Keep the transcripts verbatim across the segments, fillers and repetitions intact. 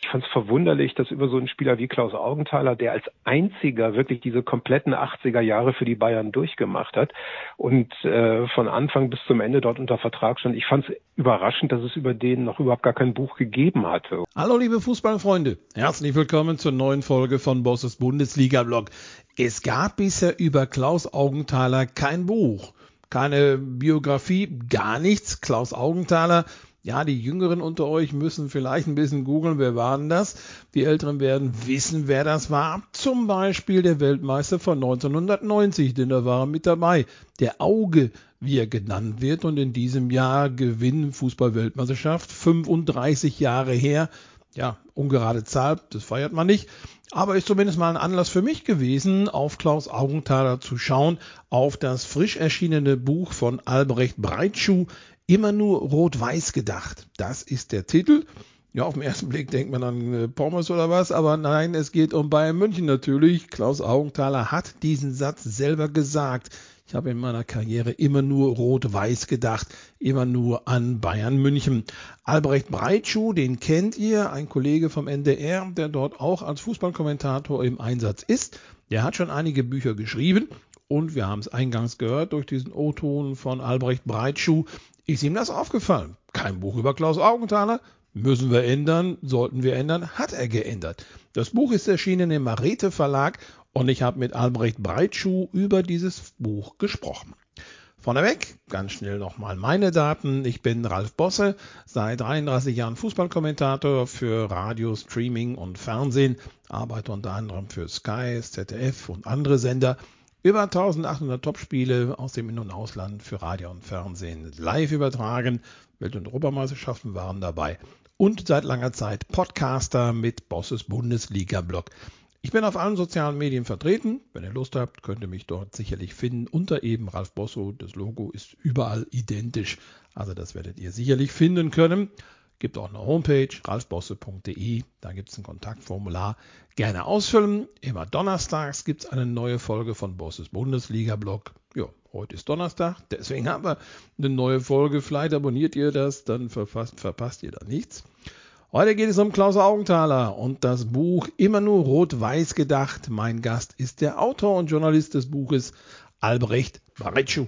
ich fand es verwunderlich, dass über so einen Spieler wie Klaus Augenthaler, der als einziger wirklich diese kompletten achtziger Jahre für die Bayern durchgemacht hat und äh, von Anfang bis zum Ende dort unter Vertrag stand. Ich fand es überraschend, dass es über den noch überhaupt gar kein Buch gegeben hatte. Hallo liebe Fußballfreunde, herzlich willkommen zur neuen Folge von Bosses Bundesliga-Blog. Es gab bisher über Klaus Augenthaler kein Buch, keine Biografie, gar nichts. Klaus Augenthaler, ja, die Jüngeren unter euch müssen vielleicht ein bisschen googeln, wer war denn das? Die Älteren werden wissen, wer das war. Zum Beispiel der Weltmeister von neunzehnhundertneunzig, denn da war er mit dabei. Der Auge, wie er genannt wird, und in diesem Jahr gewinnen Fußball-Weltmeisterschaft, fünfunddreißig Jahre her. Ja, ungerade Zahl, das feiert man nicht. Aber ist zumindest mal ein Anlass für mich gewesen, auf Klaus Augenthaler zu schauen, auf das frisch erschienene Buch von Albrecht Breitschuh, Immer nur rot-weiß gedacht. Das ist der Titel. Ja, auf den ersten Blick denkt man an äh, Pommes oder was, aber nein, es geht um Bayern München natürlich. Klaus Augenthaler hat diesen Satz selber gesagt. Ich habe in meiner Karriere immer nur rot-weiß gedacht, immer nur an Bayern München. Albrecht Breitschuh, den kennt ihr, ein Kollege vom N D R, der dort auch als Fußballkommentator im Einsatz ist. Der hat schon einige Bücher geschrieben und wir haben es eingangs gehört durch diesen O-Ton von Albrecht Breitschuh. Ist ihm das aufgefallen? Kein Buch über Klaus Augenthaler? Müssen wir ändern? Sollten wir ändern? Hat er geändert. Das Buch ist erschienen im Marete Verlag und ich habe mit Albrecht Breitschuh über dieses Buch gesprochen. Vorneweg, ganz schnell nochmal meine Daten. Ich bin Ralf Bosse, seit dreiunddreißig Jahren Fußballkommentator für Radio, Streaming und Fernsehen, arbeite unter anderem für Sky, Z D F und andere Sender. Über eintausendachthundert Topspiele aus dem In- und Ausland für Radio und Fernsehen live übertragen. Welt- und Europameisterschaften waren dabei. Und seit langer Zeit Podcaster mit Bosses Bundesliga-Blog. Ich bin auf allen sozialen Medien vertreten. Wenn ihr Lust habt, könnt ihr mich dort sicherlich finden. Unter eben Ralf Bosso. Das Logo ist überall identisch. Also das werdet ihr sicherlich finden können. Gibt auch eine Homepage, ralfbosse punkt de. Da gibt es ein Kontaktformular. Gerne ausfüllen. Immer donnerstags gibt es eine neue Folge von Bosses Bundesliga-Blog. Ja, heute ist Donnerstag, deswegen haben wir eine neue Folge. Vielleicht abonniert ihr das, dann verpasst, verpasst ihr da nichts. Heute geht es um Klaus Augenthaler und das Buch Immer nur rot-weiß gedacht. Mein Gast ist der Autor und Journalist des Buches, Albrecht Breitschuh.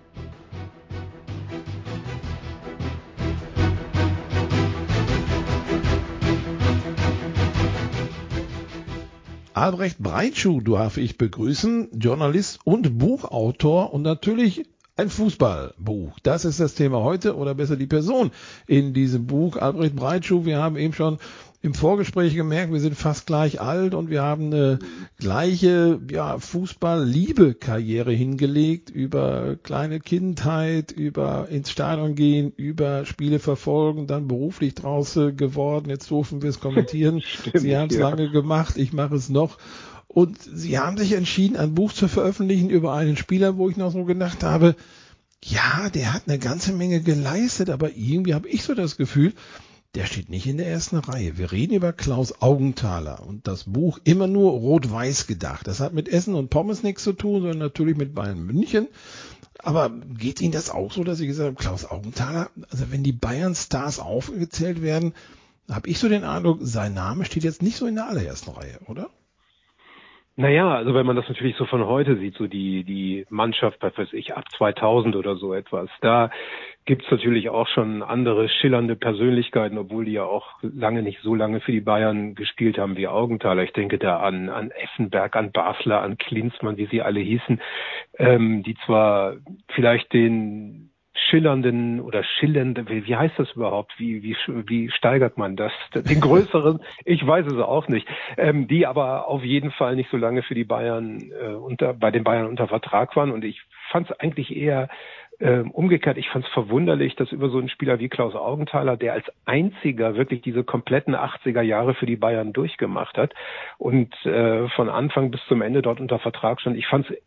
Albrecht Breitschuh darf ich begrüßen, Journalist und Buchautor und natürlich ein Fußballbuch. Das ist das Thema heute oder besser die Person in diesem Buch. Albrecht Breitschuh, wir haben eben schon im Vorgespräch gemerkt, wir sind fast gleich alt und wir haben eine gleiche ja, Fußball-Liebe-Karriere hingelegt, über kleine Kindheit, über ins Stadion gehen, über Spiele verfolgen, dann beruflich draus geworden. Jetzt durften wir es kommentieren. Stimmt, Sie haben es ja. lange gemacht, ich mache es noch. Und Sie haben sich entschieden, ein Buch zu veröffentlichen über einen Spieler, wo ich noch so gedacht habe, ja, der hat eine ganze Menge geleistet, aber irgendwie habe ich so das Gefühl, der steht nicht in der ersten Reihe. Wir reden über Klaus Augenthaler und das Buch Immer nur rot-weiß gedacht. Das hat mit Essen und Pommes nichts zu tun, sondern natürlich mit Bayern München. Aber geht Ihnen das auch so, dass Sie gesagt haben, Klaus Augenthaler, also wenn die Bayern-Stars aufgezählt werden, habe ich so den Eindruck, sein Name steht jetzt nicht so in der allerersten Reihe, oder? Naja, also wenn man das natürlich so von heute sieht, so die die Mannschaft, was weiß ich, ab zweitausend oder so etwas, da gibt's natürlich auch schon andere schillernde Persönlichkeiten, obwohl die ja auch lange nicht so lange für die Bayern gespielt haben wie Augenthaler. Ich denke da an an Effenberg, an Basler, an Klinsmann, wie sie alle hießen, ähm, die zwar vielleicht den schillernden oder schillernde, wie, wie heißt das überhaupt? Wie, wie, wie steigert man das? Den größeren, ich weiß es auch nicht. Ähm, die aber auf jeden Fall nicht so lange für die Bayern, äh, unter, bei den Bayern unter Vertrag waren. Und ich fand es eigentlich eher ähm, umgekehrt. Ich fand es verwunderlich, dass über so einen Spieler wie Klaus Augenthaler, der als einziger wirklich diese kompletten achtziger Jahre für die Bayern durchgemacht hat und äh, von Anfang bis zum Ende dort unter Vertrag stand. Ich fand es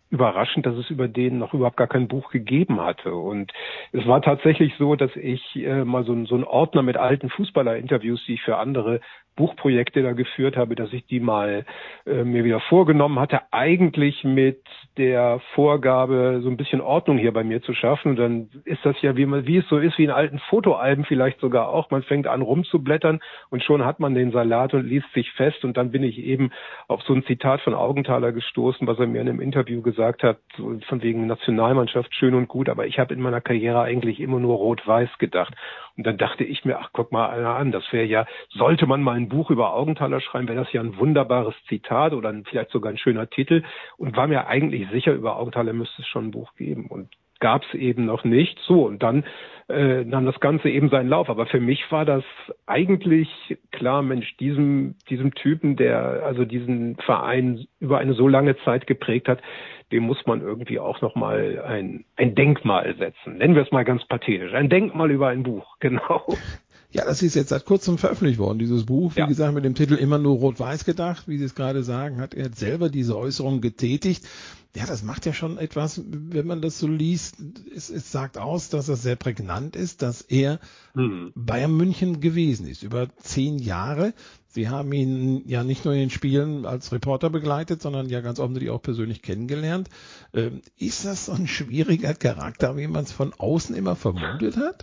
überraschend, dass es über den noch überhaupt gar kein Buch gegeben hatte. Und es war tatsächlich so, dass ich äh, mal so, so einen Ordner mit alten Fußballer-Interviews, die ich für andere Buchprojekte da geführt habe, dass ich die mal äh, mir wieder vorgenommen hatte, eigentlich mit der Vorgabe, so ein bisschen Ordnung hier bei mir zu schaffen. Und dann ist das ja, wie man, wie es so ist, wie in alten Fotoalben vielleicht sogar auch. Man fängt an rumzublättern und schon hat man den Salat und liest sich fest. Und dann bin ich eben auf so ein Zitat von Augenthaler gestoßen, was er mir in einem Interview gesagt hat, so von wegen Nationalmannschaft schön und gut, aber ich habe in meiner Karriere eigentlich immer nur Rot-Weiß gedacht. Und dann dachte ich mir, ach, guck mal einer an, das wäre ja, sollte man mal ein Buch über Augenthaler schreiben, wäre das ja ein wunderbares Zitat oder ein, vielleicht sogar ein schöner Titel, und war mir eigentlich sicher, über Augenthaler müsste es schon ein Buch geben, und gab es eben noch nicht. So, und dann äh, nahm das Ganze eben seinen Lauf. Aber für mich war das eigentlich klar, Mensch, diesem diesem Typen, der also diesen Verein über eine so lange Zeit geprägt hat, dem muss man irgendwie auch nochmal ein, ein Denkmal setzen. Nennen wir es mal ganz pathetisch. Ein Denkmal über ein Buch, genau. Ja, das ist jetzt seit kurzem veröffentlicht worden, dieses Buch. Wie Ja. gesagt, mit dem Titel Immer nur Rot-Weiß gedacht. Wie Sie es gerade sagen, hat er selber diese Äußerung getätigt. Ja, das macht ja schon etwas, wenn man das so liest. Es, es sagt aus, dass es sehr prägnant ist, dass er hm. Bayern München gewesen ist. Über zehn Jahre. Sie haben ihn ja nicht nur in den Spielen als Reporter begleitet, sondern ja ganz offensichtlich auch persönlich kennengelernt. Ähm, ist das so ein schwieriger Charakter, wie man es von außen immer vermutet hat?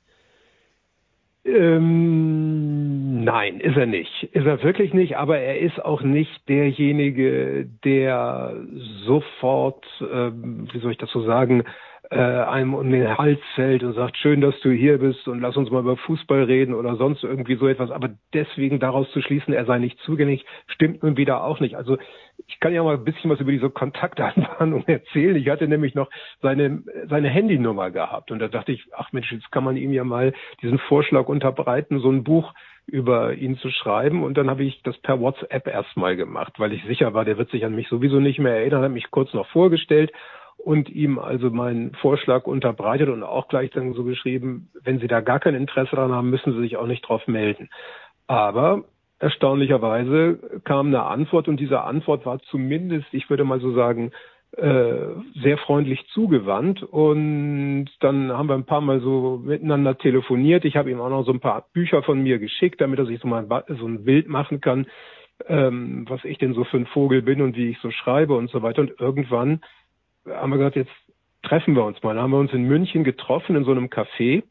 Ähm, nein, ist er nicht. Ist er wirklich nicht, aber er ist auch nicht derjenige, der sofort, ähm, wie soll ich das so sagen, äh, einem um den Hals fällt und sagt, schön, dass du hier bist und lass uns mal über Fußball reden oder sonst irgendwie so etwas. Aber deswegen daraus zu schließen, er sei nicht zugänglich, stimmt nun wieder auch nicht. Also ich kann ja mal ein bisschen was über diese Kontaktanbahnung erzählen. Ich hatte nämlich noch seine seine Handynummer gehabt und da dachte ich, ach Mensch, jetzt kann man ihm ja mal diesen Vorschlag unterbreiten, so ein Buch über ihn zu schreiben. Und dann habe ich das per WhatsApp erstmal gemacht, weil ich sicher war, der wird sich an mich sowieso nicht mehr erinnern, habe mich kurz noch vorgestellt und ihm also meinen Vorschlag unterbreitet und auch gleich dann so geschrieben, wenn Sie da gar kein Interesse daran haben, müssen Sie sich auch nicht drauf melden. Aber erstaunlicherweise kam eine Antwort und diese Antwort war zumindest, ich würde mal so sagen, äh, sehr freundlich zugewandt, und dann haben wir ein paar Mal so miteinander telefoniert. Ich habe ihm auch noch so ein paar Bücher von mir geschickt, damit er sich so mal so ein Bild machen kann, ähm, was ich denn so für ein Vogel bin und wie ich so schreibe und so weiter. Und irgendwann haben wir gesagt, jetzt treffen wir uns mal. Dann haben wir uns in München getroffen in so einem Café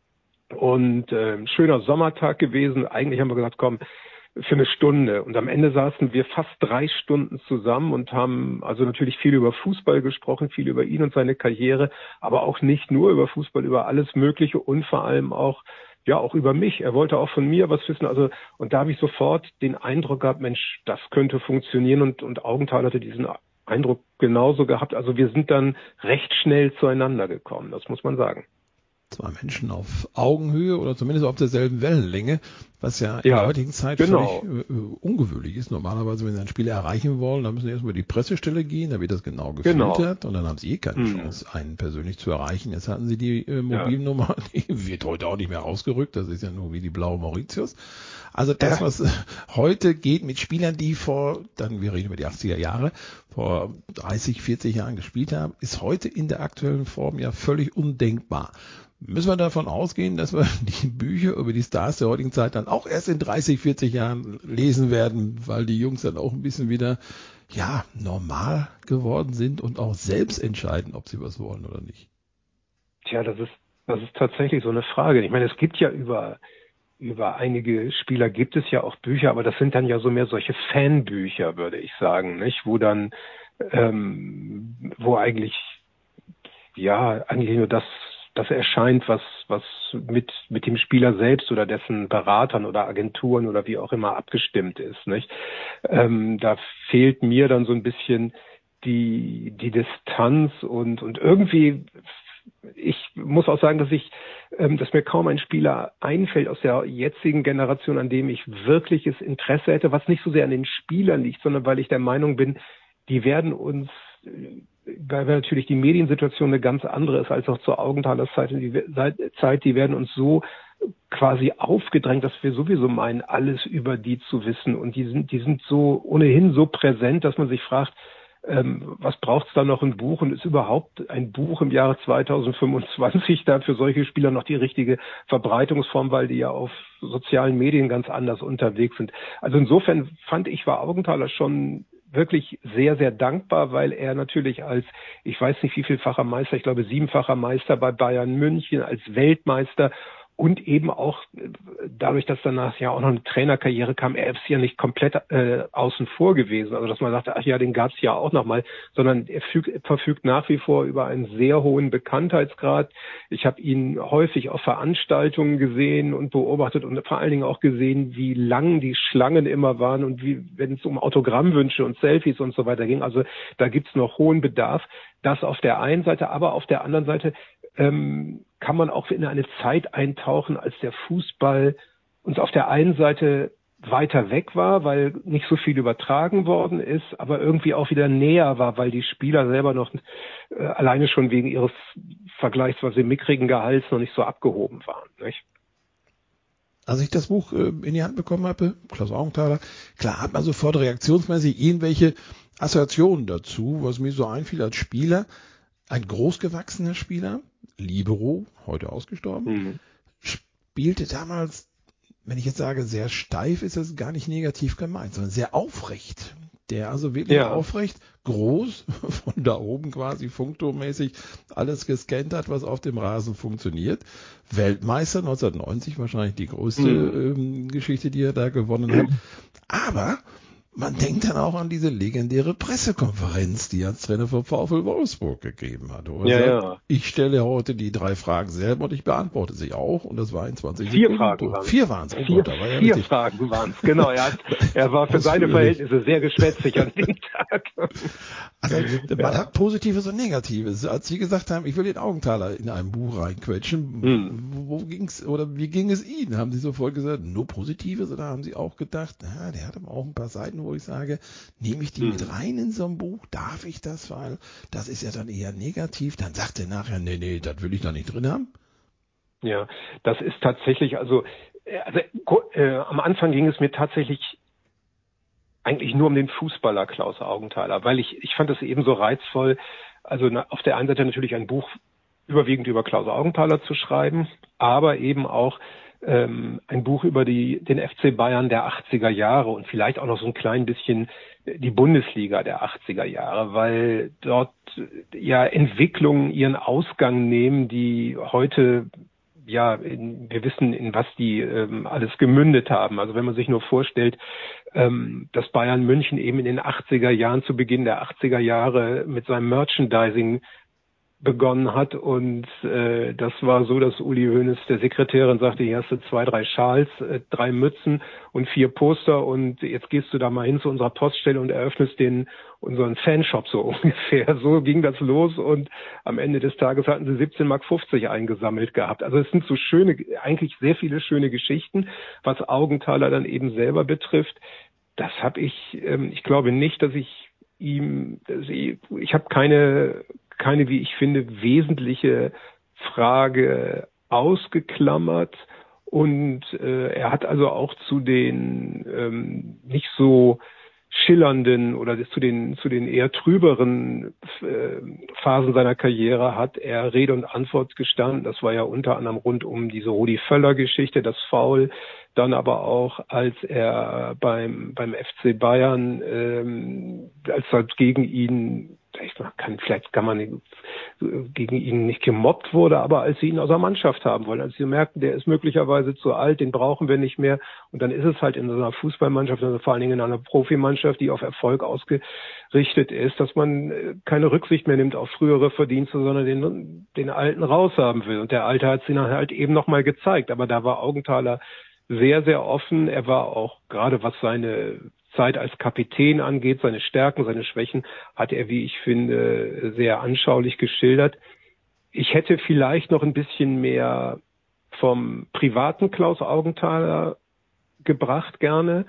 und äh, schöner Sommertag gewesen. Eigentlich haben wir gesagt, komm, für eine Stunde. Und am Ende saßen wir fast drei Stunden zusammen und haben also natürlich viel über Fußball gesprochen, viel über ihn und seine Karriere, aber auch nicht nur über Fußball, über alles Mögliche und vor allem auch, ja, auch über mich. Er wollte auch von mir was wissen. Also, und da habe ich sofort den Eindruck gehabt, Mensch, das könnte funktionieren, und, und Augenthaler hatte diesen Eindruck genauso gehabt. Also wir sind dann recht schnell zueinander gekommen, das muss man sagen. Zwei Menschen auf Augenhöhe oder zumindest auf derselben Wellenlänge, was ja in ja, der heutigen Zeit genau. völlig äh, ungewöhnlich ist. Normalerweise, wenn Sie ein Spiel erreichen wollen, dann müssen Sie erstmal die Pressestelle gehen, da wird das genau gefiltert genau. und dann haben Sie eh keine mhm. Chance, einen persönlich zu erreichen. Jetzt hatten Sie die äh, Mobilnummer, ja. die wird heute auch nicht mehr rausgerückt, das ist ja nur wie die blaue Mauritius. Also das, ja. was äh, heute geht mit Spielern, die vor, dann wir reden über die achtziger Jahre, vor dreißig, vierzig Jahren gespielt haben, ist heute in der aktuellen Form ja völlig undenkbar. Müssen wir davon ausgehen, dass wir die Bücher über die Stars der heutigen Zeit dann auch erst in dreißig, vierzig Jahren lesen werden, weil die Jungs dann auch ein bisschen wieder, ja, normal geworden sind und auch selbst entscheiden, ob sie was wollen oder nicht? Tja, das ist, das ist tatsächlich so eine Frage. Ich meine, es gibt ja über, über einige Spieler gibt es ja auch Bücher, aber das sind dann ja so mehr solche Fanbücher, würde ich sagen, nicht? Wo dann, ähm, wo eigentlich, ja, eigentlich nur das, das erscheint, was, was mit, mit dem Spieler selbst oder dessen Beratern oder Agenturen oder wie auch immer abgestimmt ist, nicht? Ähm, da fehlt mir dann so ein bisschen die, die Distanz und, und irgendwie, ich muss auch sagen, dass ich, ähm, dass mir kaum ein Spieler einfällt aus der jetzigen Generation, an dem ich wirkliches Interesse hätte, was nicht so sehr an den Spielern liegt, sondern weil ich der Meinung bin, die werden uns, weil natürlich die Mediensituation eine ganz andere ist als auch zur Augenthalers Zeit, die Zeit, die werden uns so quasi aufgedrängt, dass wir sowieso meinen, alles über die zu wissen. Und die sind, die sind so ohnehin so präsent, dass man sich fragt, ähm, was braucht es da noch ein Buch und ist überhaupt ein Buch im Jahre zweitausendfünfundzwanzig da für solche Spieler noch die richtige Verbreitungsform, weil die ja auf sozialen Medien ganz anders unterwegs sind. Also insofern fand ich, war Augenthaler schon wirklich sehr, sehr dankbar, weil er natürlich als, ich weiß nicht wie vielfacher Meister, ich glaube siebenfacher Meister bei Bayern München, als Weltmeister und eben auch dadurch, dass danach ja auch noch eine Trainerkarriere kam, er ist ja nicht komplett äh, außen vor gewesen. Also dass man sagte, ach ja, den gab's ja auch noch mal, sondern er fügt, verfügt nach wie vor über einen sehr hohen Bekanntheitsgrad. Ich habe ihn häufig auf Veranstaltungen gesehen und beobachtet und vor allen Dingen auch gesehen, wie lang die Schlangen immer waren und wie, wenn es um Autogrammwünsche und Selfies und so weiter ging. Also da gibt's noch hohen Bedarf. Das auf der einen Seite, aber auf der anderen Seite ähm, kann man auch in eine Zeit eintauchen, als der Fußball uns auf der einen Seite weiter weg war, weil nicht so viel übertragen worden ist, aber irgendwie auch wieder näher war, weil die Spieler selber noch äh, alleine schon wegen ihres vergleichsweise mickrigen Gehalts noch nicht so abgehoben waren. Nicht? Als ich das Buch äh, in die Hand bekommen habe, Klaus Augenthaler, klar hat man sofort reaktionsmäßig irgendwelche Assoziationen dazu, was mir so einfiel als Spieler. Ein großgewachsener Spieler, Libero, heute ausgestorben, mhm. spielte damals, wenn ich jetzt sage, sehr steif, ist das gar nicht negativ gemeint, sondern sehr aufrecht. Der also wirklich ja. aufrecht, groß, von da oben quasi funkturmmäßig alles gescannt hat, was auf dem Rasen funktioniert. Weltmeister neunzehnhundertneunzig, wahrscheinlich die größte mhm. ähm, Geschichte, die er da gewonnen hat. Aber man denkt dann auch an diese legendäre Pressekonferenz, die er als Trainer von VfL Wolfsburg gegeben hat. Wo er ja, sagt, ja. ich stelle heute die drei Fragen selber und ich beantworte sie auch. Und das war in zwanzig Vier Sekunden. Fragen waren Vier waren es. Oh vier, Gott, da war ja vier richtig. Fragen waren es, genau. Er, hat, er war für seine Verhältnisse sehr geschwätzig an dem Tag. Also man ja. hat Positives und Negatives. Als Sie gesagt haben, ich will den Augenthaler in einem Buch reinquetschen, hm. wo, wo ging's oder wie ging es Ihnen? Haben Sie sofort gesagt, nur Positives oder haben Sie auch gedacht, na, der hat aber auch ein paar Seiten, wo ich sage, nehme ich die hm. mit rein in so ein Buch? Darf ich das? Weil das ist ja dann eher negativ. Dann sagt er nachher, nee, nee, das will ich da nicht drin haben. Ja, das ist tatsächlich, also, also äh, am Anfang ging es mir tatsächlich eigentlich nur um den Fußballer Klaus Augenthaler, weil ich, ich fand es eben so reizvoll, also na, auf der einen Seite natürlich ein Buch überwiegend über Klaus Augenthaler zu schreiben, aber eben auch ähm, ein Buch über die, den F C Bayern der achtziger Jahre und vielleicht auch noch so ein klein bisschen die Bundesliga der achtziger Jahre, weil dort ja Entwicklungen ihren Ausgang nehmen, die heute ja, in, wir wissen, in was die ähm, alles gemündet haben. Also wenn man sich nur vorstellt, ähm, dass Bayern München eben in den achtziger Jahren, zu Beginn der achtziger Jahre mit seinem Merchandising begonnen hat und äh, das war so, dass Uli Hoeneß der Sekretärin sagte, hier hast du zwei, drei Schals, äh, drei Mützen und vier Poster und jetzt gehst du da mal hin zu unserer Poststelle und eröffnest den unseren Fanshop so ungefähr. So ging das los und am Ende des Tages hatten sie siebzehn Mark fünfzig eingesammelt gehabt. Also es sind so schöne, eigentlich sehr viele schöne Geschichten, was Augenthaler dann eben selber betrifft. Das habe ich, ähm, ich glaube nicht, dass ich ihm, dass ich, ich habe keine keine, wie ich finde, wesentliche Frage ausgeklammert und äh, er hat also auch zu den ähm, nicht so schillernden oder zu den zu den eher trüberen äh, Phasen seiner Karriere hat er Rede und Antwort gestanden. Das war ja unter anderem rund um diese Rudi Völler-Geschichte, das Foul, dann aber auch als er beim beim F C Bayern ähm, als halt gegen ihn Ich kann, vielleicht kann man gegen ihn nicht gemobbt wurde, aber als sie ihn aus der Mannschaft haben wollen, als sie merkten, der ist möglicherweise zu alt, den brauchen wir nicht mehr. Und dann ist es halt in so einer Fußballmannschaft, also vor allen Dingen in einer Profimannschaft, die auf Erfolg ausgerichtet ist, dass man keine Rücksicht mehr nimmt auf frühere Verdienste, sondern den, den Alten raushaben will. Und der Alte hat es ihnen halt eben nochmal gezeigt. Aber da war Augenthaler sehr, sehr offen. Er war auch, gerade was seine Zeit als Kapitän angeht, seine Stärken, seine Schwächen, hat er, wie ich finde, sehr anschaulich geschildert. Ich hätte vielleicht noch ein bisschen mehr vom privaten Klaus Augenthaler gebracht gerne,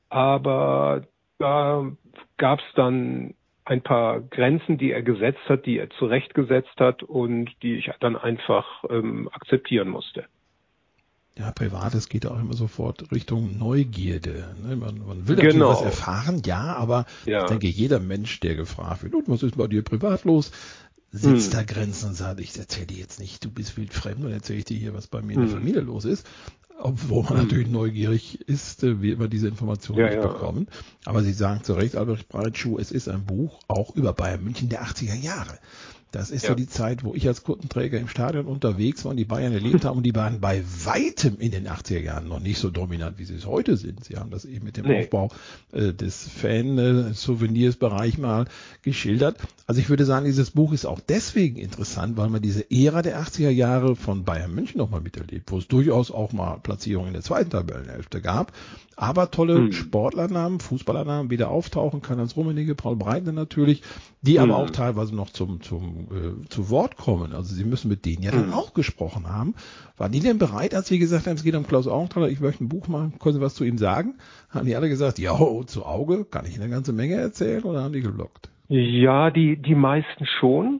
aber da gab es dann ein paar Grenzen, die er gesetzt hat, die er zurechtgesetzt hat und die ich dann einfach ähm, akzeptieren musste. Ja, Privates geht auch immer sofort Richtung Neugierde. Ne? Man, man will Genau. natürlich was erfahren, ja, aber Ja. ich denke, jeder Mensch, der gefragt wird, und was ist bei dir privat los, sitzt hm. da Grenzen und sagt, ich erzähle dir jetzt nicht, du bist wildfremd, und erzähle ich dir hier, was bei mir in der hm. Familie los ist. Obwohl man hm. natürlich neugierig ist, wie wir diese Informationen ja, nicht ja. bekommen. Aber Sie sagen zu Recht, Albrecht Breitschuh, es ist ein Buch auch über Bayern München der achtziger Jahre. Das ist ja. so die Zeit, wo ich als Kundenträger im Stadion unterwegs war und die Bayern erlebt haben. Und die waren bei weitem in den achtziger Jahren noch nicht so dominant, wie sie es heute sind. Sie haben das eben mit dem nee. Aufbau äh, des Fan-Souvenirs-Bereich mal geschildert. Also ich würde sagen, dieses Buch ist auch deswegen interessant, weil man diese Ära der achtziger Jahre von Bayern München nochmal miterlebt, wo es durchaus auch mal Platzierungen in der zweiten Tabellenhälfte gab. Aber tolle hm. Sportlernamen, Fußballernamen wieder auftauchen, Karl-Heinz Rummenigge, Paul Breitner natürlich, die hm. aber auch teilweise noch zum, zum äh, zu Wort kommen. Also Sie müssen mit denen ja dann hm. auch gesprochen haben. Waren die denn bereit, als Sie gesagt haben, es geht um Klaus Augenthaler, ich möchte ein Buch machen, können Sie was zu ihm sagen? Haben die alle gesagt, ja, zu Auge, kann ich Ihnen eine ganze Menge erzählen, oder haben die geblockt? Ja, die, die meisten schon.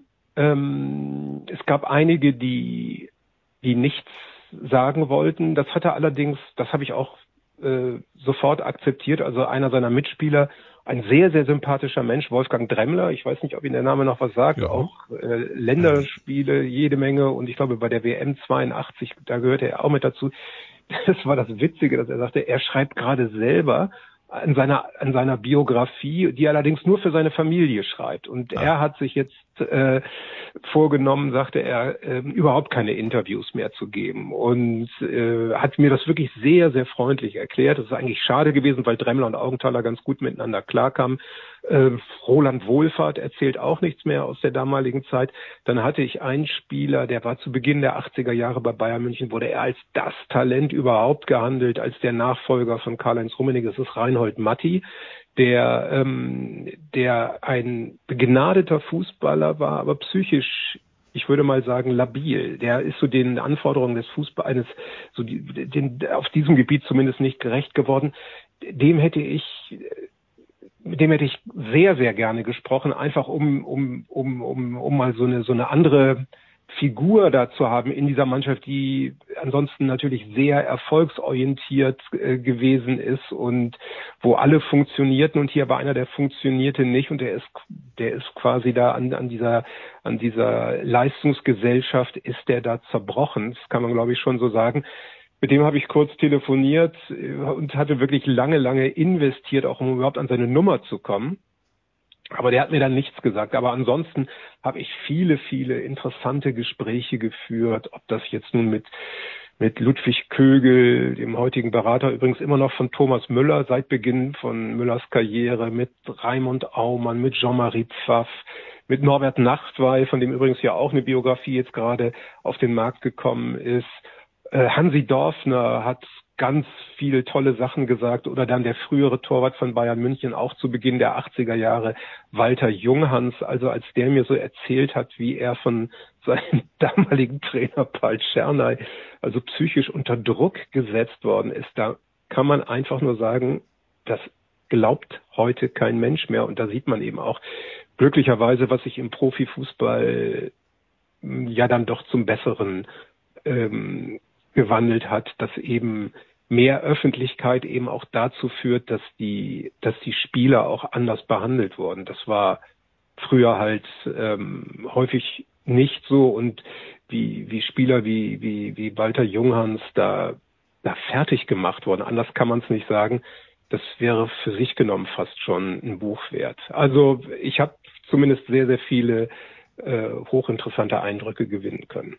Ähm, es gab einige, die, die nichts sagen wollten. Das hatte allerdings, das habe ich auch äh, sofort akzeptiert. Also einer seiner Mitspieler, ein sehr, sehr sympathischer Mensch, Wolfgang Dremmler. Ich weiß nicht, ob Ihnen der Name noch was sagt. Ja. Auch äh, Länderspiele, jede Menge. Und ich glaube, bei der W M zweiundachtzig, da gehörte er auch mit dazu. Das war das Witzige, dass er sagte, er schreibt gerade selber an seiner an seiner Biografie, die er allerdings nur für seine Familie schreibt. Und ah. er hat sich jetzt äh, vorgenommen, sagte er, äh, überhaupt keine Interviews mehr zu geben. Und äh, hat mir das wirklich sehr, sehr freundlich erklärt. Das ist eigentlich schade gewesen, weil Dremmler und Augenthaler ganz gut miteinander klarkamen. Äh, Roland Wohlfahrt erzählt auch nichts mehr aus der damaligen Zeit. Dann hatte ich einen Spieler, der war zu Beginn der achtziger Jahre bei Bayern München, wurde er als das Talent überhaupt gehandelt, als der Nachfolger von Karl-Heinz Rummenigge. Das ist Reinhold Matti, der, ähm, der ein begnadeter Fußballer war, aber psychisch, ich würde mal sagen, labil. Der ist so den Anforderungen des Fußballs, eines, so die, den, auf diesem Gebiet zumindest nicht gerecht geworden. Dem hätte ich, mit dem hätte ich sehr, sehr gerne gesprochen, einfach um, um, um, um, um mal so eine, so eine andere Figur da zu haben in dieser Mannschaft, die ansonsten natürlich sehr erfolgsorientiert äh, gewesen ist und wo alle funktionierten, und hier war einer, der funktionierte nicht, und der ist, der ist quasi da an, an dieser, an dieser Leistungsgesellschaft ist der da zerbrochen. Das kann man, glaube ich, schon so sagen. Mit dem habe ich kurz telefoniert und hatte wirklich lange, lange investiert, auch um überhaupt an seine Nummer zu kommen. Aber der hat mir dann nichts gesagt. Aber ansonsten habe ich viele, viele interessante Gespräche geführt, ob das jetzt nun mit mit Ludwig Kögel, dem heutigen Berater, übrigens immer noch von Thomas Müller seit Beginn von Müllers Karriere, mit Raimund Aumann, mit Jean-Marie Pfaff, mit Norbert Nachtwey, von dem übrigens ja auch eine Biografie jetzt gerade auf den Markt gekommen ist. Äh, Hansi Dorfner hat ganz viele tolle Sachen gesagt, oder dann der frühere Torwart von Bayern München, auch zu Beginn der achtziger Jahre, Walter Junghans, also als der mir so erzählt hat, wie er von seinem damaligen Trainer Paul Czernay also psychisch unter Druck gesetzt worden ist, da kann man einfach nur sagen, das glaubt heute kein Mensch mehr, und da sieht man eben auch glücklicherweise, was sich im Profifußball ja dann doch zum Besseren ähm, gewandelt hat, dass eben mehr Öffentlichkeit eben auch dazu führt, dass die, dass die Spieler auch anders behandelt wurden. Das war früher halt ähm, häufig nicht so, und wie, wie Spieler wie, wie, wie Walter Junghans da, da fertig gemacht wurden. Anders kann man es nicht sagen. Das wäre für sich genommen fast schon ein Buch wert. Also ich habe zumindest sehr, sehr viele äh, hochinteressante Eindrücke gewinnen können.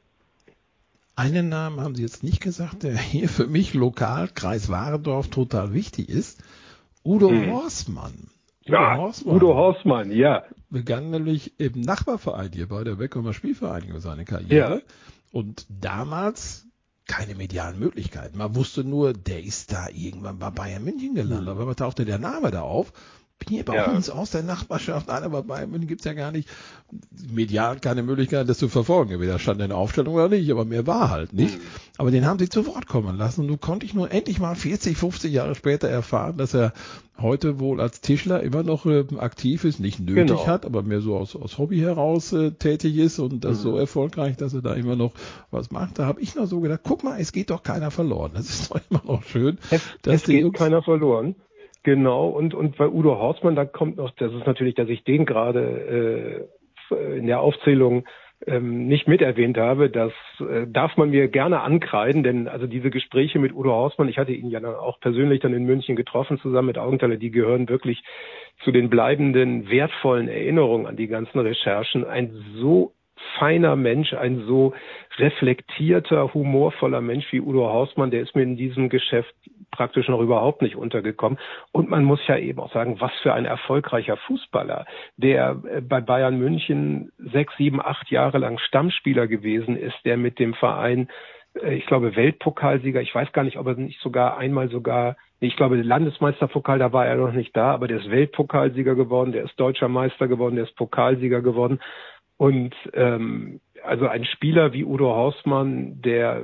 Einen Namen haben Sie jetzt nicht gesagt, der hier für mich lokal, Kreis Warendorf, total wichtig ist. Udo hm. Horstmann. Udo ja, Horstmann. Udo Horstmann, ja. Begann nämlich im Nachbarverein hier bei der Beckumer Spielvereinigung seine Karriere. Ja. Und damals keine medialen Möglichkeiten. Man wusste nur, der ist da irgendwann bei Bayern München gelandet. Hm. Aber tauchte der Name da auf. Bin hier bei Ja. uns aus der Nachbarschaft, einer bei Bayern München gibt's ja gar nicht. Medial keine Möglichkeit, das zu verfolgen. Entweder stand in der Aufstellung oder nicht, aber mehr war halt nicht. Mhm. Aber den haben sie zu Wort kommen lassen. Und nun konnte ich nur endlich mal vierzig, fünfzig Jahre später erfahren, dass er heute wohl als Tischler immer noch äh, aktiv ist, nicht nötig Genau. hat, aber mehr so aus, aus Hobby heraus äh, tätig ist und das Mhm. so erfolgreich, dass er da immer noch was macht. Da habe ich noch so gedacht, guck mal, es geht doch keiner verloren. Das ist doch immer noch schön, Es, dass es die geht Jungs... keiner verloren. Genau, und, und bei Udo Horstmann, da kommt noch, das ist natürlich, dass ich den gerade äh, in der Aufzählung ähm, nicht mit erwähnt habe, das äh, darf man mir gerne ankreiden, denn also diese Gespräche mit Udo Horstmann, ich hatte ihn ja dann auch persönlich dann in München getroffen, zusammen mit Augenthaler, die gehören wirklich zu den bleibenden, wertvollen Erinnerungen an die ganzen Recherchen. Ein so feiner Mensch, ein so reflektierter, humorvoller Mensch wie Udo Horstmann, der ist mir in diesem Geschäft praktisch noch überhaupt nicht untergekommen. Und man muss ja eben auch sagen, was für ein erfolgreicher Fußballer, der bei Bayern München sechs, sieben, acht Jahre lang Stammspieler gewesen ist, der mit dem Verein, ich glaube, Weltpokalsieger, ich weiß gar nicht, ob er nicht sogar einmal sogar, ich glaube, Landesmeisterpokal, da war er noch nicht da, aber der ist Weltpokalsieger geworden, der ist deutscher Meister geworden, der ist Pokalsieger geworden. Und ähm, also ein Spieler wie Udo Horstmann, der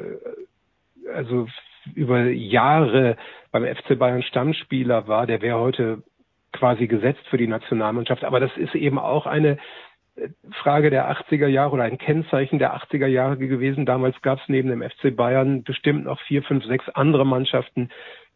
also über Jahre beim F C Bayern Stammspieler war, der wäre heute quasi gesetzt für die Nationalmannschaft. Aber das ist eben auch eine Frage der achtziger Jahre oder ein Kennzeichen der achtziger Jahre gewesen. Damals gab es neben dem F C Bayern bestimmt noch vier, fünf, sechs andere Mannschaften,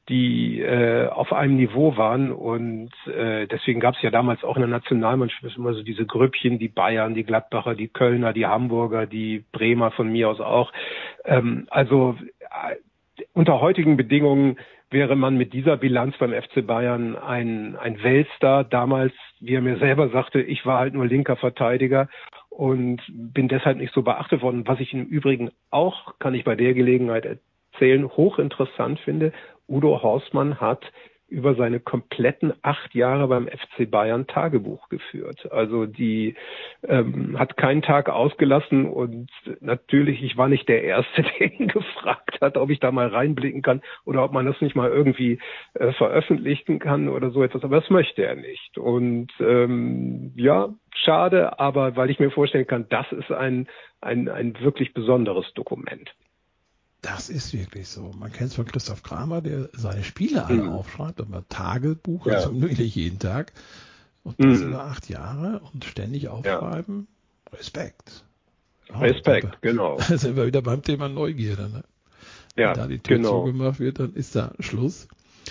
die äh, auf einem Niveau waren. Und äh, deswegen gab es ja damals auch in der Nationalmannschaft immer so diese Grüppchen, die Bayern, die Gladbacher, die Kölner, die Hamburger, die Bremer von mir aus auch. Ähm, also äh, unter heutigen Bedingungen wäre man mit dieser Bilanz beim F C Bayern ein, ein Weltstar. Damals, wie er mir selber sagte, ich war halt nur linker Verteidiger und bin deshalb nicht so beachtet worden. Was ich im Übrigen auch, kann ich bei der Gelegenheit erzählen, hochinteressant finde, Udo Horstmann hat über seine kompletten acht Jahre beim F C Bayern Tagebuch geführt. Also die ähm, hat keinen Tag ausgelassen und natürlich, ich war nicht der Erste, der ihn gefragt hat, ob ich da mal reinblicken kann oder ob man das nicht mal irgendwie äh, veröffentlichen kann oder so etwas, aber das möchte er nicht. Und ähm, ja, schade, aber weil ich mir vorstellen kann, das ist ein, ein, ein wirklich besonderes Dokument. Das ist wirklich so. Man kennt es von Christoph Kramer, der seine Spiele alle mhm. aufschreibt, aber Tagebuch, ja. Also wirklich jeden Tag. Und das mhm. über acht Jahre und ständig aufschreiben. Ja. Respekt. Oh, Respekt, da, genau. Da sind wir wieder beim Thema Neugierde. Ne? Ja, Wenn da die Tür genau. zugemacht wird, dann ist da Schluss.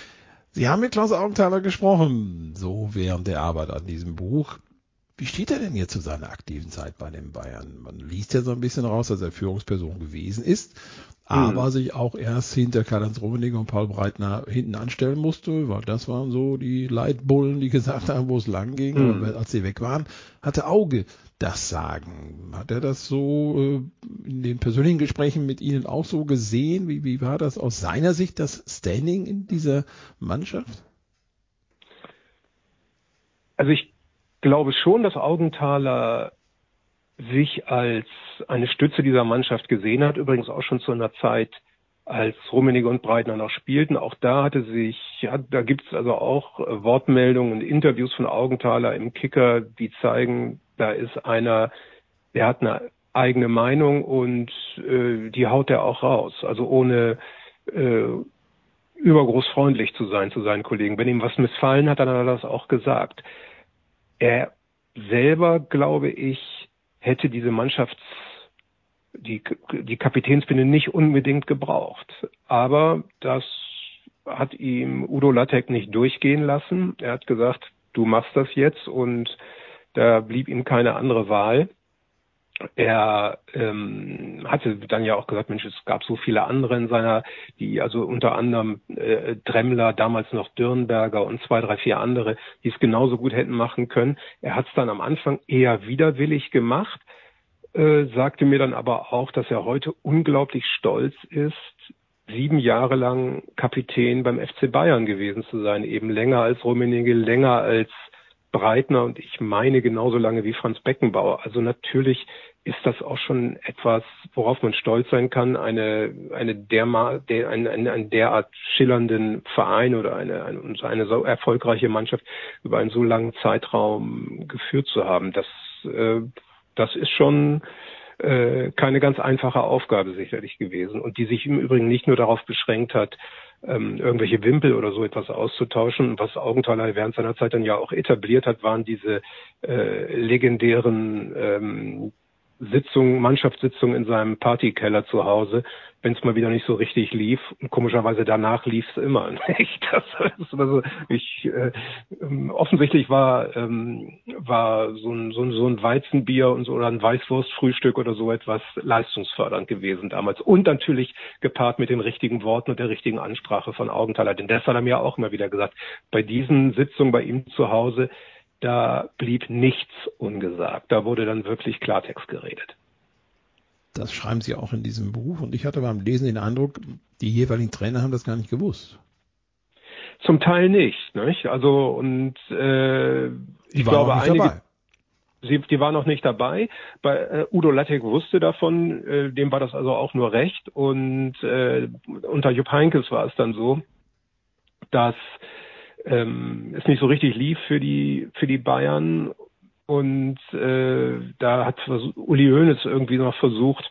Sie haben mit Klaus Augenthaler gesprochen, so während der Arbeit an diesem Buch. Wie steht er denn jetzt zu seiner aktiven Zeit bei den Bayern? Man liest ja so ein bisschen raus, dass er Führungsperson gewesen ist, aber hm. sich auch erst hinter Karl-Heinz Rummenigge und Paul Breitner hinten anstellen musste, weil das waren so die Leitbullen, die gesagt haben, wo es lang ging. Hm. Aber als sie weg waren, hatte Auge das Sagen. Hat er das so äh, in den persönlichen Gesprächen mit Ihnen auch so gesehen? Wie, wie war das aus seiner Sicht, das Standing in dieser Mannschaft? Also ich glaube schon, dass Augenthaler sich als eine Stütze dieser Mannschaft gesehen hat, übrigens auch schon zu einer Zeit, als Rummenigge und Breitner noch spielten. Auch da hatte sich, ja, da gibt es also auch Wortmeldungen und Interviews von Augenthaler im Kicker, die zeigen, da ist einer, der hat eine eigene Meinung und äh, die haut er auch raus. Also ohne äh, übergroß freundlich zu sein zu seinen Kollegen. Wenn ihm was missfallen hat, dann hat er das auch gesagt. Er selber, glaube ich, hätte diese Mannschafts, die, die Kapitänsbinde nicht unbedingt gebraucht. Aber das hat ihm Udo Lattek nicht durchgehen lassen. Er hat gesagt, du machst das jetzt, und da blieb ihm keine andere Wahl. Er ähm, hatte dann ja auch gesagt, Mensch, es gab so viele andere in seiner, die also unter anderem äh, Dremmler, damals noch Dürnberger und zwei, drei, vier andere, die es genauso gut hätten machen können. Er hat es dann am Anfang eher widerwillig gemacht, äh, sagte mir dann aber auch, dass er heute unglaublich stolz ist, sieben Jahre lang Kapitän beim F C Bayern gewesen zu sein, eben länger als Rummenigge, länger als Breitner und ich meine genauso lange wie Franz Beckenbauer. Also natürlich ist das auch schon etwas, worauf man stolz sein kann, eine eine derma, der, eine, eine, eine derart schillernden Verein oder eine, eine eine so erfolgreiche Mannschaft über einen so langen Zeitraum geführt zu haben. Das äh, das ist schon äh, keine ganz einfache Aufgabe sicherlich gewesen und die sich im Übrigen nicht nur darauf beschränkt hat, ähm, irgendwelche Wimpel oder so etwas auszutauschen. Was Augenthaler während seiner Zeit dann ja auch etabliert hat, waren diese äh, legendären ähm, Sitzungen, Mannschaftssitzungen in seinem Partykeller zu Hause, wenn es mal wieder nicht so richtig lief. Und komischerweise danach lief es immer. Nicht? Das, das war so, ich, äh, ähm, offensichtlich war ähm, war so ein, so ein so ein Weizenbier und so oder ein Weißwurstfrühstück oder so etwas leistungsfördernd gewesen damals. Und natürlich gepaart mit den richtigen Worten und der richtigen Ansprache von Augenthaler. Denn das hat er mir auch immer wieder gesagt. Bei diesen Sitzungen bei ihm zu Hause, da blieb nichts ungesagt. Da wurde dann wirklich Klartext geredet. Das schreiben Sie auch in diesem Buch. Und ich hatte beim Lesen den Eindruck, die jeweiligen Trainer haben das gar nicht gewusst. Zum Teil nicht. nicht? Also und äh, ich glaube, einige, dabei. Sie, die waren noch nicht dabei. Bei äh, Udo Lattek wusste davon, äh, dem war das also auch nur recht. Und äh, unter Jupp Heynckes war es dann so, dass ähm, es nicht so richtig lief für die für die Bayern. Und äh, da hat Uli Hoeneß irgendwie noch versucht,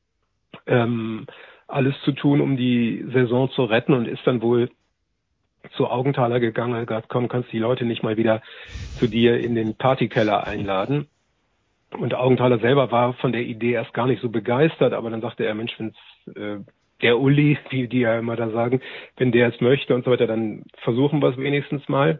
ähm, alles zu tun, um die Saison zu retten und ist dann wohl zu Augenthaler gegangen und hat gesagt, komm, kannst die Leute nicht mal wieder zu dir in den Partykeller einladen. Und Augenthaler selber war von der Idee erst gar nicht so begeistert, aber dann sagte er, Mensch, wenn's äh, der Uli, wie die ja immer da sagen, wenn der es möchte und so weiter, dann versuchen wir es wenigstens mal.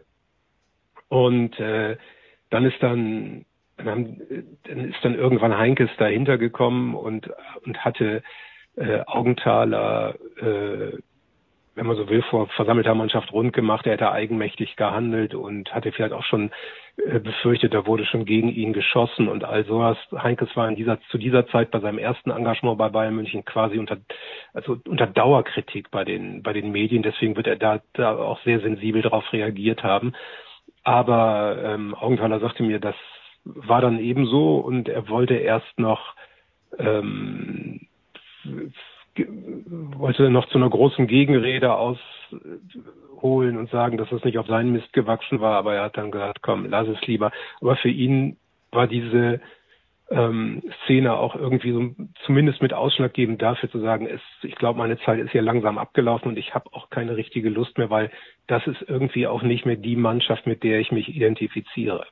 Und äh, dann ist dann, dann, haben, dann ist dann irgendwann Heinkes dahinter gekommen und und hatte äh, Augenthaler, äh, wenn man so will, vor versammelter Mannschaft rund gemacht. Er hätte eigenmächtig gehandelt und hatte vielleicht auch schon äh, befürchtet, da wurde schon gegen ihn geschossen und all sowas. Heinkes war in dieser, zu dieser Zeit bei seinem ersten Engagement bei Bayern München quasi unter, also unter Dauerkritik bei den, bei den Medien. Deswegen wird er da, da auch sehr sensibel darauf reagiert haben. Aber ähm, Augenthaler sagte mir, das war dann ebenso und er wollte erst noch ähm, wollte noch zu einer großen Gegenrede ausholen und sagen, dass es nicht auf seinen Mist gewachsen war, aber er hat dann gesagt, komm, lass es lieber. Aber für ihn war diese ähm, Szene auch irgendwie so zumindest mit ausschlaggebend dafür zu sagen, es, ich glaube, meine Zeit ist hier langsam abgelaufen und ich habe auch keine richtige Lust mehr, weil das ist irgendwie auch nicht mehr die Mannschaft, mit der ich mich identifiziere.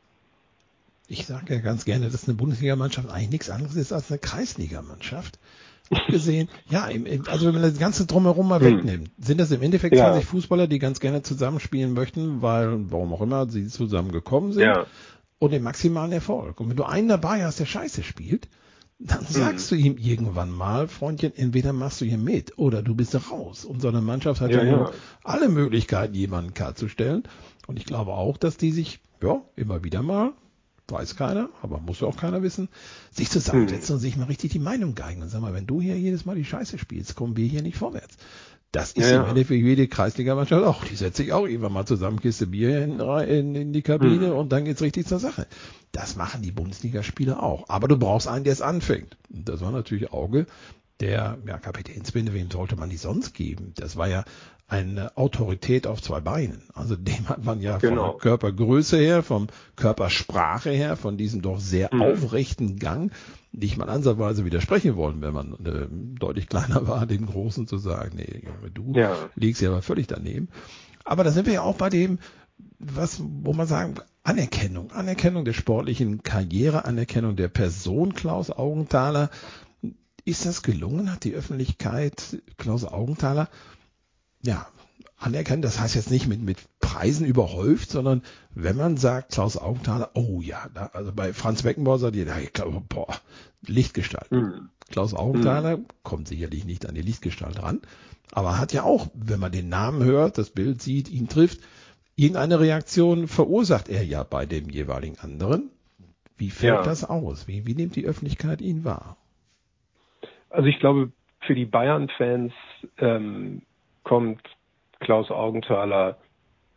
Ich sage ja ganz gerne, dass eine Bundesligamannschaft eigentlich nichts anderes ist als eine Kreisligamannschaft. Abgesehen, ja, im, im, also wenn man das ganze Drumherum mal hm. wegnimmt, sind das im Endeffekt ja. zwanzig Fußballer, die ganz gerne zusammenspielen möchten, weil, warum auch immer, sie zusammengekommen sind ja. und den maximalen Erfolg. Und wenn du einen dabei hast, der Scheiße spielt, dann sagst hm. du ihm irgendwann mal, Freundchen, entweder machst du hier mit oder du bist raus. Und so eine Mannschaft hat ja, ja, ja. alle Möglichkeiten, jemanden kalt zu stellen. Und ich glaube auch, dass die sich, ja, immer wieder mal, weiß keiner, aber muss ja auch keiner wissen, sich zusammensetzen hm. und sich mal richtig die Meinung geigen und sagen mal, wenn du hier jedes Mal die Scheiße spielst, kommen wir hier nicht vorwärts. Das ist ja, im Endeffekt wie jede Kreisligamannschaft auch. Die setzt sich auch irgendwann mal zusammen, Kiste Bier in, in, in die Kabine hm. und dann geht's richtig zur Sache. Das machen die Bundesligaspieler auch. Aber du brauchst einen, der es anfängt. Und das war natürlich Auge, der ja, Kapitänsbinde, wem sollte man die sonst geben? Das war ja eine Autorität auf zwei Beinen. Also dem hat man ja genau. von der Körpergröße her, vom Körpersprache her, von diesem doch sehr mhm. aufrechten Gang, nicht mal ansatzweise widersprechen wollen, wenn man äh, deutlich kleiner war, den Großen zu sagen, nee, Junge, du ja. liegst ja aber völlig daneben. Aber da sind wir ja auch bei dem, was, wo man sagen, Anerkennung, Anerkennung der sportlichen Karriere, Anerkennung der Person Klaus Augenthaler. Ist das gelungen? Hat die Öffentlichkeit Klaus Augenthaler ja, anerkennen? Das heißt jetzt nicht mit, mit Preisen überhäuft, sondern wenn man sagt, Klaus Augenthaler, oh ja, da, also bei Franz Beckenbauer sagt jeder, ich glaube, boah, Lichtgestalt. Mhm. Klaus Augenthaler mhm. kommt sicherlich nicht an die Lichtgestalt ran, aber hat ja auch, wenn man den Namen hört, das Bild sieht, ihn trifft, irgendeine Reaktion verursacht er ja bei dem jeweiligen anderen. Wie fällt ja. das aus? Wie, wie nimmt die Öffentlichkeit ihn wahr? Also ich glaube, für die Bayern-Fans ähm, kommt Klaus Augenthaler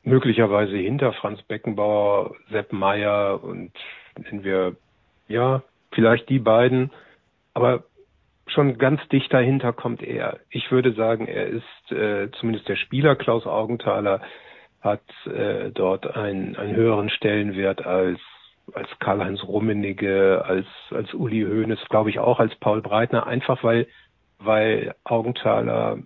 möglicherweise hinter Franz Beckenbauer, Sepp Maier und nennen wir, ja, vielleicht die beiden, aber schon ganz dicht dahinter kommt er. Ich würde sagen, er ist äh, zumindest der Spieler Klaus Augenthaler hat äh, dort einen, einen höheren Stellenwert als als Karl-Heinz Rummenigge, als als Uli Hoeneß, glaube ich auch als Paul Breitner, einfach weil weil Augenthaler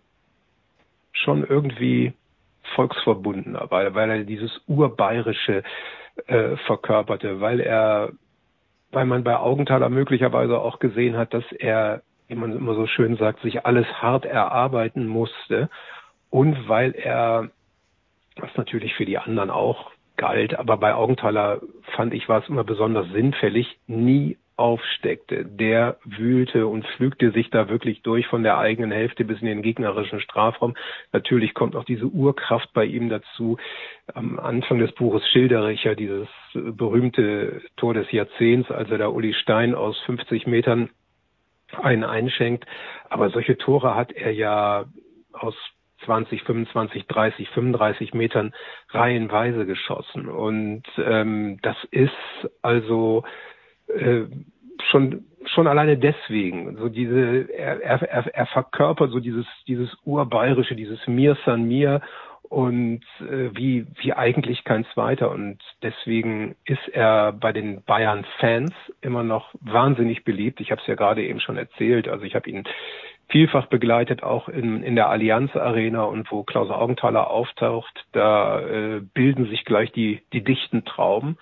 schon irgendwie volksverbundener, weil weil er dieses urbayerische äh, verkörperte, weil er weil man bei Augenthaler möglicherweise auch gesehen hat, dass er, wie man immer so schön sagt, sich alles hart erarbeiten musste und weil er, was natürlich für die anderen auch galt, aber bei Augenthaler fand ich, war es immer besonders sinnfällig, nie aufsteckte. Der wühlte und pflügte sich da wirklich durch von der eigenen Hälfte bis in den gegnerischen Strafraum. Natürlich kommt auch diese Urkraft bei ihm dazu. Am Anfang des Buches schildere ich ja dieses berühmte Tor des Jahrzehnts, als er da Uli Stein aus fünfzig Metern einen einschenkt. Aber solche Tore hat er ja aus zwanzig, fünfundzwanzig, dreißig, fünfunddreißig Metern reihenweise geschossen. Und ähm, das ist also äh, schon schon alleine deswegen so diese er, er, er verkörpert so dieses dieses urbayerische, dieses Mir san mir und äh, wie wie eigentlich kein zweiter, und deswegen ist er bei den Bayern-Fans immer noch wahnsinnig beliebt. Ich habe es ja gerade eben schon erzählt, also ich habe ihn vielfach begleitet, auch in in der Allianz Arena, und wo Klaus Augenthaler auftaucht, da äh, bilden sich gleich die die dichten Trauben.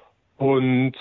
Und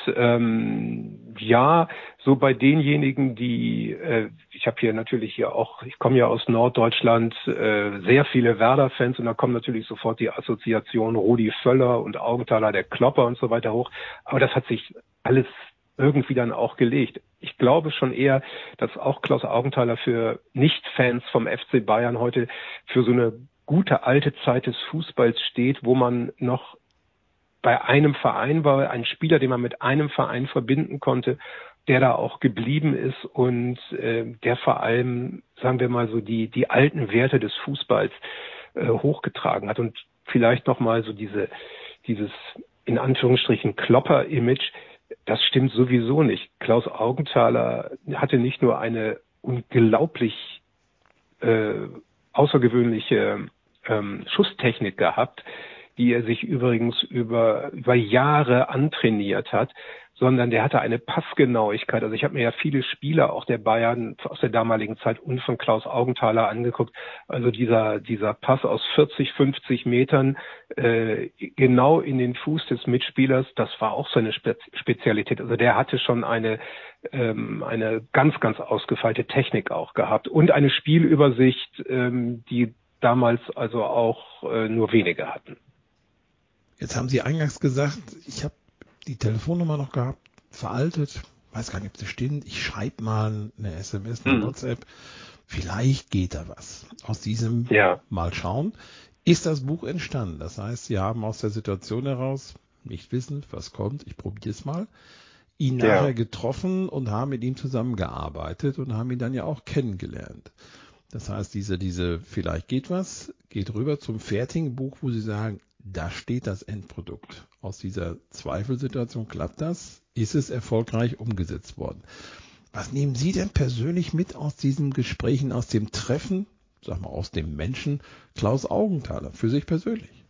ähm, ja, so bei denjenigen, die, äh, ich habe hier natürlich hier auch, ich komme ja aus Norddeutschland, äh, sehr viele Werder-Fans, und da kommen natürlich sofort die Assoziationen Rudi Völler und Augenthaler, der Klopper und so weiter hoch. Aber das hat sich alles irgendwie dann auch gelegt. Ich glaube schon eher, dass auch Klaus Augenthaler für Nicht-Fans vom F C Bayern heute für so eine gute alte Zeit des Fußballs steht, wo man noch bei einem Verein war, ein Spieler, den man mit einem Verein verbinden konnte, der da auch geblieben ist und äh, der vor allem, sagen wir mal so, die die alten Werte des Fußballs äh, hochgetragen hat, und vielleicht noch mal so diese dieses in Anführungsstrichen Klopper-Image, das stimmt sowieso nicht. Klaus Augenthaler hatte nicht nur eine unglaublich äh, außergewöhnliche ähm, Schusstechnik gehabt, die er sich übrigens über über Jahre antrainiert hat, sondern der hatte eine Passgenauigkeit. Also ich habe mir ja viele Spieler auch der Bayern aus der damaligen Zeit und von Klaus Augenthaler angeguckt. Also dieser dieser Pass aus vierzig, fünfzig Metern äh, genau in den Fuß des Mitspielers, das war auch seine Spe- Spezialität. Also der hatte schon eine ähm, eine ganz, ganz ausgefeilte Technik auch gehabt und eine Spielübersicht, ähm, die damals also auch äh, nur wenige hatten. Jetzt haben Sie eingangs gesagt, ich habe die Telefonnummer noch gehabt, veraltet, weiß gar nicht, ob sie stimmt. Ich schreibe mal eine S M S, eine mhm. WhatsApp. Vielleicht geht da was. Aus diesem ja. Mal schauen, ist das Buch entstanden. Das heißt, Sie haben aus der Situation heraus, nicht wissend, was kommt, ich probiere es mal, ihn ja. nachher getroffen und haben mit ihm zusammengearbeitet und haben ihn dann ja auch kennengelernt. Das heißt, diese, diese, vielleicht geht was, geht rüber zum fertigen Buch, wo Sie sagen, da steht das Endprodukt. Aus dieser Zweifelsituation klappt das, ist es erfolgreich umgesetzt worden. Was nehmen Sie denn persönlich mit aus diesen Gesprächen, aus dem Treffen, sag mal, aus dem Menschen Klaus Augenthaler, für sich persönlich?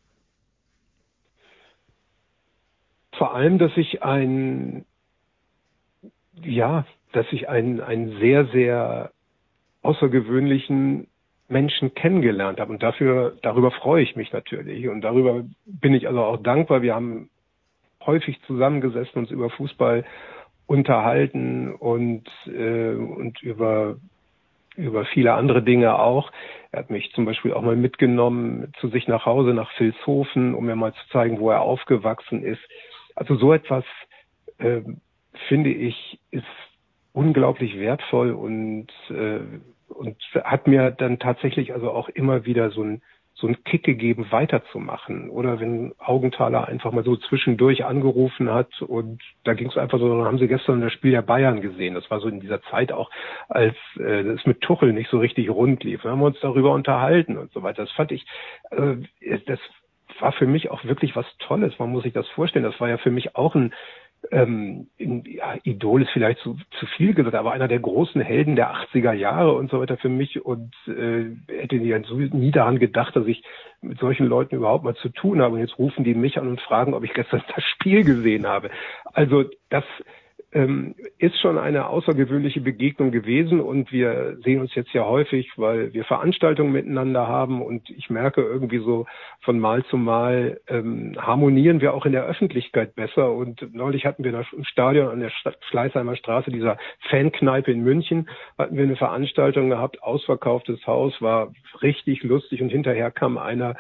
Vor allem, dass ich ein, ja, dass ich einen, einen sehr, sehr außergewöhnlichen Menschen kennengelernt habe, und dafür, darüber freue ich mich natürlich, und darüber bin ich also auch dankbar. Wir haben häufig zusammengesessen, uns über Fußball unterhalten und äh, und über über viele andere Dinge auch. Er hat mich zum Beispiel auch mal mitgenommen zu sich nach Hause, nach Vilshofen, um mir mal zu zeigen, wo er aufgewachsen ist. Also so etwas, äh, finde ich, ist unglaublich wertvoll und äh, und hat mir dann tatsächlich also auch immer wieder so ein so einen Kick gegeben, weiterzumachen. Oder wenn Augenthaler einfach mal so zwischendurch angerufen hat und da ging es einfach so, dann haben sie gestern das Spiel der Bayern gesehen. Das war so in dieser Zeit auch, als äh, das mit Tuchel nicht so richtig rund lief. Dann haben wir uns darüber unterhalten und so weiter. Das fand ich, äh, das war für mich auch wirklich was Tolles. Man muss sich das vorstellen. Das war ja für mich auch ein, ähm, ja, Idol ist vielleicht zu, zu viel gesagt, aber einer der großen Helden der achtziger Jahre und so weiter für mich und äh, hätte nie daran gedacht, dass ich mit solchen Leuten überhaupt mal zu tun habe. Und jetzt rufen die mich an und fragen, ob ich gestern das Spiel gesehen habe. Also das ähm, ist schon eine außergewöhnliche Begegnung gewesen und wir sehen uns jetzt ja häufig, weil wir Veranstaltungen miteinander haben und ich merke irgendwie so von Mal zu Mal ähm, harmonieren wir auch in der Öffentlichkeit besser und neulich hatten wir da im Stadion an der Schleißheimer Straße, dieser Fankneipe in München, hatten wir eine Veranstaltung gehabt, ausverkauftes Haus, war richtig lustig und hinterher kam einer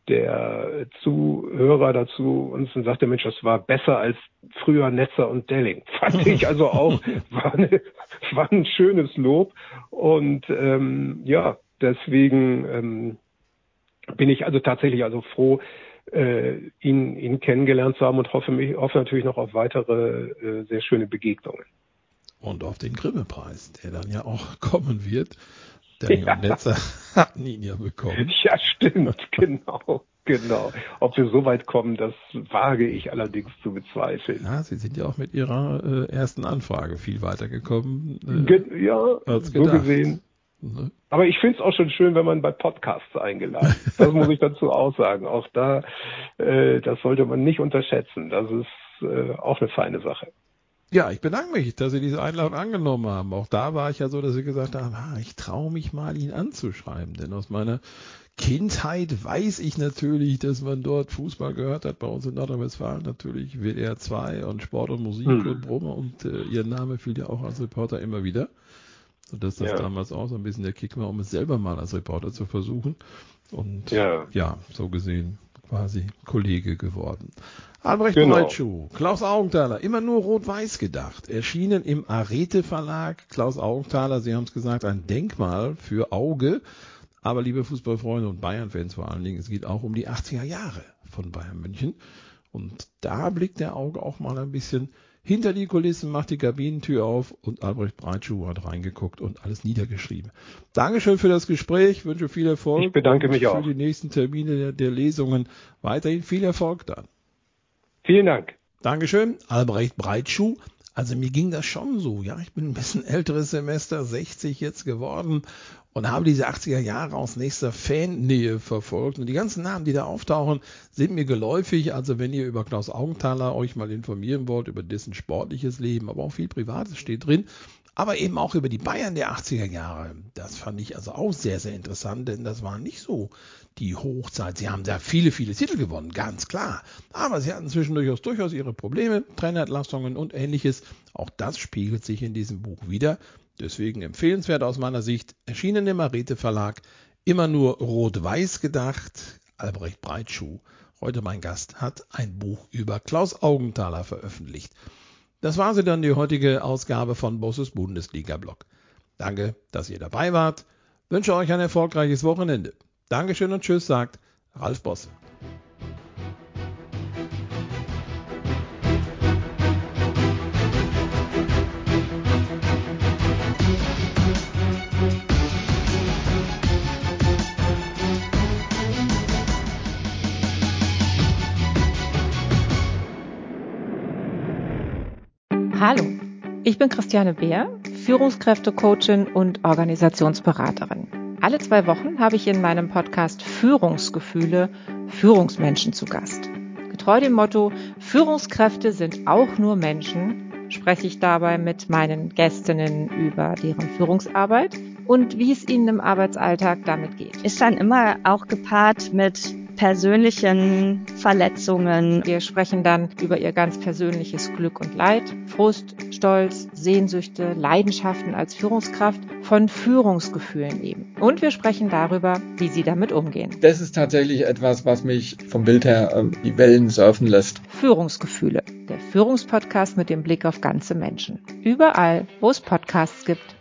der Zuhörer dazu uns und sagte, Mensch, das war besser als früher Netzer und Delling. Fand ich also auch, war, eine, war ein schönes Lob und ähm, ja, deswegen ähm, bin ich also tatsächlich also froh, äh, ihn, ihn kennengelernt zu haben und hoffe, mich, hoffe natürlich noch auf weitere äh, sehr schöne Begegnungen. Und auf den Grimme-Preis, der dann ja auch kommen wird. Delling ja. und Netzer hatten ihn ja bekommen. Ja, stimmt, genau, genau. Ob wir so weit kommen, das wage ich allerdings zu bezweifeln. Ja, Sie sind ja auch mit Ihrer äh, ersten Anfrage viel weiter gekommen. Äh, Ge- ja, als so gedacht. gesehen. Ne? Aber ich finde es auch schon schön, wenn man bei Podcasts eingeladen ist. Das muss ich dazu auch sagen. Auch da, äh, das sollte man nicht unterschätzen. Das ist äh, auch eine feine Sache. Ja, ich bedanke mich, dass Sie diese Einladung angenommen haben. Auch da war ich ja so, dass Sie gesagt haben, ah, ich traue mich mal, ihn anzuschreiben. Denn aus meiner Kindheit weiß ich natürlich, dass man dort Fußball gehört hat. Bei uns in Nordrhein-Westfalen natürlich W D R zwei und Sport und Musik hm. und Brummer. Und äh, Ihr Name fiel ja auch als Reporter immer wieder. Sodass das ja. damals auch so ein bisschen der Kick war, um es selber mal als Reporter zu versuchen. Und ja, ja so gesehen quasi Kollege geworden. Albrecht genau. Breitschuh, Klaus Augenthaler, immer nur rot-weiß gedacht. Erschienen im Arete Verlag. Klaus Augenthaler, Sie haben es gesagt, ein Denkmal für Auge. Aber liebe Fußballfreunde und Bayern-Fans vor allen Dingen, es geht auch um die achtziger Jahre von Bayern München. Und da blickt der Auge auch mal ein bisschen hinter die Kulissen, macht die Kabinentür auf und Albrecht Breitschuh hat reingeguckt und alles niedergeschrieben. Dankeschön für das Gespräch, wünsche viel Erfolg. Ich bedanke und mich für auch. die nächsten Termine der, der Lesungen weiterhin viel Erfolg dann. Vielen Dank. Dankeschön, Albrecht Breitschuh. Also mir ging das schon so, ja, ich bin ein bisschen älteres Semester, sechzig jetzt geworden und habe diese achtziger Jahre aus nächster Fannähe verfolgt. Und die ganzen Namen, die da auftauchen, sind mir geläufig. Also wenn ihr über Klaus Augenthaler euch mal informieren wollt, über dessen sportliches Leben, aber auch viel Privates steht drin, aber eben auch über die Bayern der achtziger Jahre. Das fand ich also auch sehr, sehr interessant, denn das war nicht so die Hochzeit. Sie haben da viele, viele Titel gewonnen, ganz klar. Aber sie hatten zwischendurch durchaus ihre Probleme, Trainerentlassungen und ähnliches. Auch das spiegelt sich in diesem Buch wieder. Deswegen empfehlenswert aus meiner Sicht, erschienen im Arete Verlag, immer nur rot-weiß gedacht. Albrecht Breitschuh, heute mein Gast, hat ein Buch über Klaus Augenthaler veröffentlicht. Das war sie dann, die heutige Ausgabe von Bosses Bundesliga-Blog. Danke, dass ihr dabei wart. Wünsche euch ein erfolgreiches Wochenende. Dankeschön und tschüss, sagt Ralf Bosse. Hallo, ich bin Christiane Beer, Führungskräftecoachin und Organisationsberaterin. Alle zwei Wochen habe ich in meinem Podcast Führungsgefühle Führungsmenschen zu Gast. Getreu dem Motto, Führungskräfte sind auch nur Menschen, spreche ich dabei mit meinen Gästinnen über deren Führungsarbeit und wie es ihnen im Arbeitsalltag damit geht. Ist dann immer auch gepaart mit persönlichen Verletzungen. Wir sprechen dann über ihr ganz persönliches Glück und Leid, Frust, Stolz, Sehnsüchte, Leidenschaften als Führungskraft, von Führungsgefühlen eben. Und wir sprechen darüber, wie sie damit umgehen. Das ist tatsächlich etwas, was mich vom Bild her äh, die Wellen surfen lässt. Führungsgefühle, der Führungspodcast mit dem Blick auf ganze Menschen. Überall, wo es Podcasts gibt.